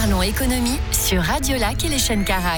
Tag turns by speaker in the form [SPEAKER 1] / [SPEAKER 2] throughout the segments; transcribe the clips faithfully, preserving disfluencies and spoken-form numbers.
[SPEAKER 1] Parlons économie sur Radio Lac et les chaînes Carac.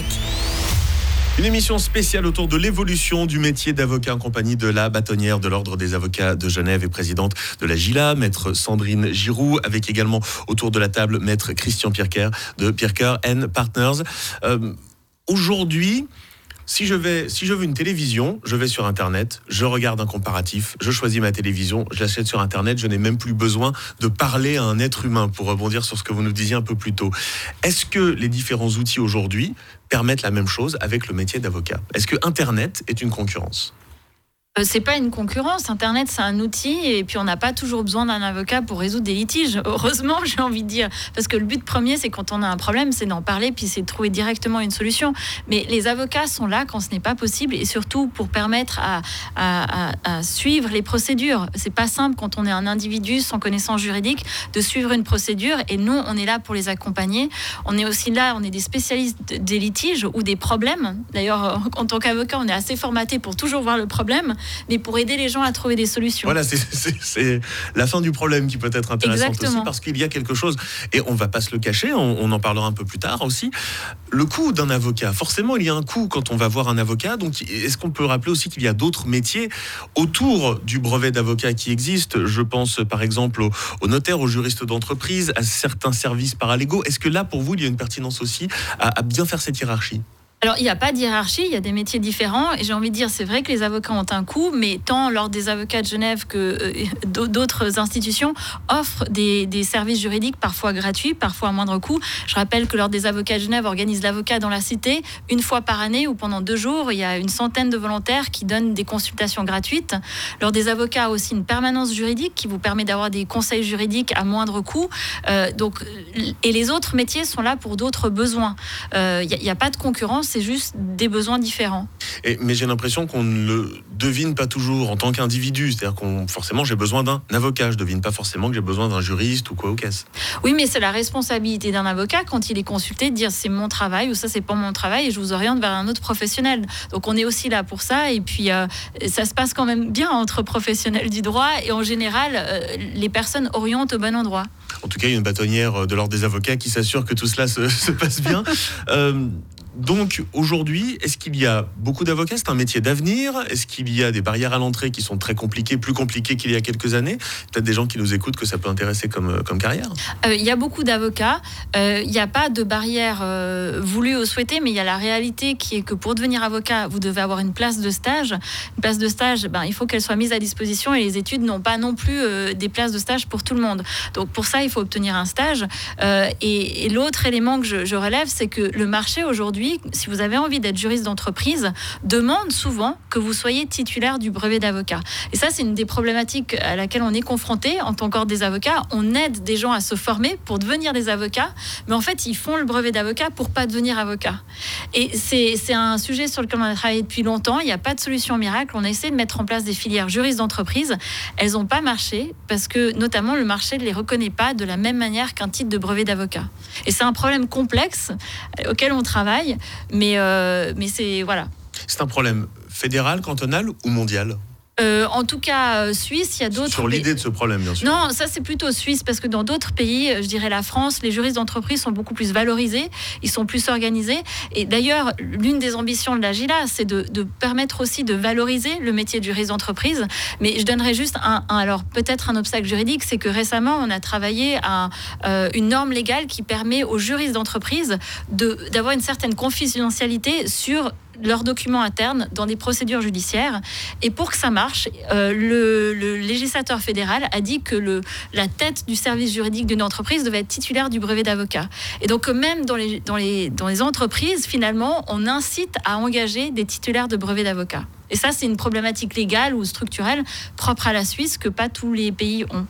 [SPEAKER 2] Une émission spéciale autour de l'évolution du métier d'avocat en compagnie de la bâtonnière de l'Ordre des avocats de Genève et présidente de la Gila, maître Sandrine Giroux, avec également autour de la table maître Christian Pirker de Pirker and Partners. Euh, aujourd'hui, si je vais, si je veux une télévision, je vais sur Internet, je regarde un comparatif, je choisis ma télévision, je l'achète sur Internet, je n'ai même plus besoin de parler à un être humain, pour rebondir sur ce que vous nous disiez un peu plus tôt. Est-ce que les différents outils aujourd'hui permettent la même chose avec le métier d'avocat ? Est-ce que Internet est une concurrence ?
[SPEAKER 3] Euh, c'est pas une concurrence. Internet, c'est un outil et puis on n'a pas toujours besoin d'un avocat pour résoudre des litiges. Heureusement, j'ai envie de dire. Parce que le but premier, c'est quand on a un problème, c'est d'en parler puis c'est de trouver directement une solution. Mais les avocats sont là quand ce n'est pas possible et surtout pour permettre à, à, à, à suivre les procédures. C'est pas simple quand on est un individu sans connaissance juridique de suivre une procédure et nous, on est là pour les accompagner. On est aussi là, on est des spécialistes des litiges ou des problèmes. D'ailleurs, en tant qu'avocat, on est assez formaté pour toujours voir le problème, mais pour aider les gens à trouver des solutions.
[SPEAKER 2] Voilà, c'est, c'est, c'est la fin du problème qui peut être intéressante. Exactement. Aussi, parce qu'il y a quelque chose, et on ne va pas se le cacher, on, on en parlera un peu plus tard aussi, le coût d'un avocat. Forcément, il y a un coût quand on va voir un avocat, donc est-ce qu'on peut rappeler aussi qu'il y a d'autres métiers autour du brevet d'avocat qui existent ? Je pense par exemple aux, aux notaires, aux juristes d'entreprise, à certains services paralégaux. Est-ce que là, pour vous, il y a une pertinence aussi à, à bien faire cette hiérarchie ?
[SPEAKER 3] Alors, il n'y a pas de hiérarchie, il y a des métiers différents. Et j'ai envie de dire, c'est vrai que les avocats ont un coût, mais tant l'Ordre des avocats de Genève que euh, d'autres institutions offrent des, des services juridiques parfois gratuits, parfois à moindre coût. Je rappelle que l'Ordre des avocats de Genève organise l'avocat dans la cité une fois par année ou pendant deux jours. Il y a une centaine de volontaires qui donnent des consultations gratuites. L'Ordre des avocats a aussi une permanence juridique qui vous permet d'avoir des conseils juridiques à moindre coût. Euh, donc, et les autres métiers sont là pour d'autres besoins. Il euh, n'y a, a pas de concurrence. C'est juste des besoins différents.
[SPEAKER 2] Et, mais j'ai l'impression qu'on ne le devine pas toujours en tant qu'individu. C'est-à-dire qu'on forcément j'ai besoin d'un avocat. Je ne devine pas forcément que j'ai besoin d'un juriste ou quoi au caisse.
[SPEAKER 3] Oui, mais c'est la responsabilité d'un avocat quand il est consulté de dire c'est mon travail ou ça c'est pas mon travail et je vous oriente vers un autre professionnel. Donc on est aussi là pour ça et puis euh, ça se passe quand même bien entre professionnels du droit et en général euh, les personnes orientent au bon endroit.
[SPEAKER 2] En tout cas, il y a une bâtonnière de l'Ordre des avocats qui s'assure que tout cela se, se passe bien. euh, Donc aujourd'hui, est-ce qu'il y a beaucoup d'avocats ? C'est un métier d'avenir ? Est-ce qu'il y a des barrières à l'entrée qui sont très compliquées, plus compliquées qu'il y a quelques années ? Peut-être des gens qui nous écoutent que ça peut intéresser comme, comme carrière ?
[SPEAKER 3] euh, Il y a beaucoup d'avocats. Euh, il n'y a pas de barrière euh, voulue ou souhaitée, mais il y a la réalité qui est que pour devenir avocat, vous devez avoir une place de stage. Une place de stage, ben, il faut qu'elle soit mise à disposition et les études n'ont pas non plus euh, des places de stage pour tout le monde. Donc pour ça, il faut obtenir un stage. Euh, et, et l'autre élément que je, je relève, c'est que le marché aujourd'hui, si vous avez envie d'être juriste d'entreprise, demande souvent que vous soyez titulaire du brevet d'avocat. Et ça, c'est une des problématiques à laquelle on est confronté en tant qu'ordre des avocats. On aide des gens à se former pour devenir des avocats, mais en fait, ils font le brevet d'avocat pour pas devenir avocat. Et c'est, c'est un sujet sur lequel on a travaillé depuis longtemps. Il n'y a pas de solution miracle. On a essayé de mettre en place des filières juristes d'entreprise. Elles n'ont pas marché parce que, notamment, le marché ne les reconnaît pas de la même manière qu'un titre de brevet d'avocat. Et c'est un problème complexe auquel on travaille. Mais, euh, mais c'est, voilà.
[SPEAKER 2] C'est un problème fédéral, cantonal ou mondial ?
[SPEAKER 3] Euh, en tout cas, euh, Suisse, il y a d'autres...
[SPEAKER 2] Sur l'idée pays... de ce problème, bien sûr.
[SPEAKER 3] Non, ça c'est plutôt Suisse, parce que dans d'autres pays, je dirais la France, les juristes d'entreprise sont beaucoup plus valorisés, ils sont plus organisés. Et d'ailleurs, l'une des ambitions de la Gila, c'est de, de permettre aussi de valoriser le métier de juriste d'entreprise. Mais je donnerais juste un, un alors peut-être un obstacle juridique, c'est que récemment, on a travaillé à euh, une norme légale qui permet aux juristes d'entreprise de, d'avoir une certaine confidentialité sur leurs documents internes dans des procédures judiciaires. Et pour que ça marche, euh, le, le législateur fédéral a dit que le, la tête du service juridique d'une entreprise devait être titulaire du brevet d'avocat. Et donc même dans les, dans les, dans les entreprises, finalement, on incite à engager des titulaires de brevet d'avocat. Et ça, c'est une problématique légale ou structurelle propre à la Suisse que pas tous les pays ont.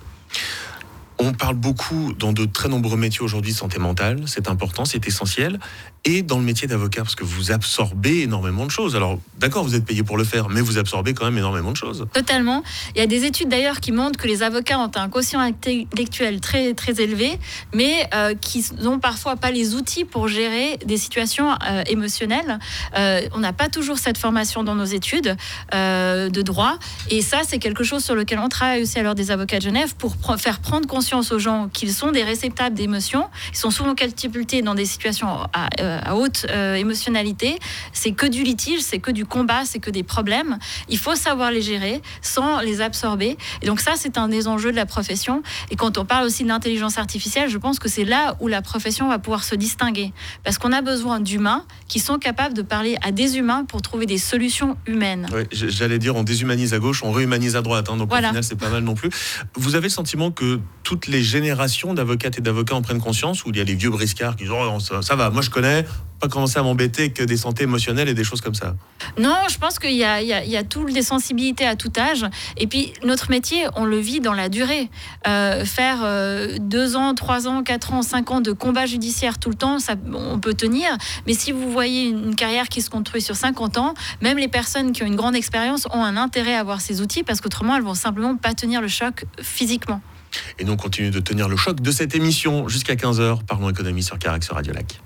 [SPEAKER 2] On parle beaucoup dans de très nombreux métiers aujourd'hui de santé mentale, c'est important, c'est essentiel, et dans le métier d'avocat, parce que vous absorbez énormément de choses. Alors, d'accord, vous êtes payé pour le faire, mais vous absorbez quand même énormément de choses.
[SPEAKER 3] Totalement. Il y a des études d'ailleurs qui montrent que les avocats ont un quotient intellectuel très, très élevé, mais euh, qui n'ont parfois pas les outils pour gérer des situations euh, émotionnelles. Euh, on n'a pas toujours cette formation dans nos études euh, de droit, et ça, c'est quelque chose sur lequel on travaille aussi à l'Ordre des avocats de Genève pour pr- faire prendre conscience conscience aux gens qu'ils sont des réceptacles d'émotions. Ils sont souvent catapultés dans des situations à, à haute euh, émotionnalité. C'est que du litige, c'est que du combat, c'est que des problèmes. Il faut savoir les gérer sans les absorber. Et donc ça, c'est un des enjeux de la profession. Et quand on parle aussi de l'intelligence artificielle, je pense que c'est là où la profession va pouvoir se distinguer. Parce qu'on a besoin d'humains qui sont capables de parler à des humains pour trouver des solutions humaines.
[SPEAKER 2] Oui, j'allais dire, on déshumanise à gauche, on réhumanise à droite. Hein, donc voilà. Au final, c'est pas mal non plus. Vous avez le sentiment que toutes les générations d'avocates et d'avocats en prennent conscience, ou il y a les vieux briscards qui disent oh, ça, ça va, moi je connais, pas commencer à m'embêter que des santé émotionnelles et des choses comme ça?
[SPEAKER 3] Non, je pense qu'il y a, il y a, il y a toutes les sensibilités à tout âge. Et puis, notre métier, on le vit dans la durée. Euh, faire euh, deux ans, trois ans, quatre ans, cinq ans de combat judiciaire tout le temps, ça, on peut tenir. Mais si vous voyez une carrière qui se construit sur cinquante ans, même les personnes qui ont une grande expérience ont un intérêt à avoir ces outils parce qu'autrement, elles vont simplement pas tenir le choc physiquement.
[SPEAKER 2] Et nous, on continue de tenir le choc de cette émission jusqu'à quinze heures. Parlons économie sur Carac, sur Radio Lac.